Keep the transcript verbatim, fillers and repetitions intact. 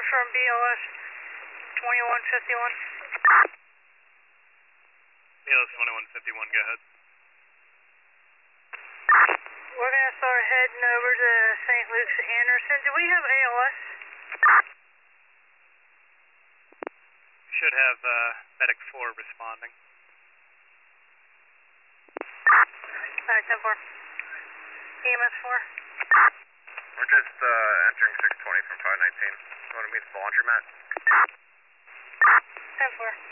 calling from B L S twenty-one fifty-one. B L S twenty-one fifty-one, go ahead. We're going to start heading over to Saint Luke's Anderson. Do we have A L S? Should have uh, Medic four responding. Alright, ten four. E M S four. We're just uh, entering six twenty from five nineteen. You want to meet at the laundromat? ten four.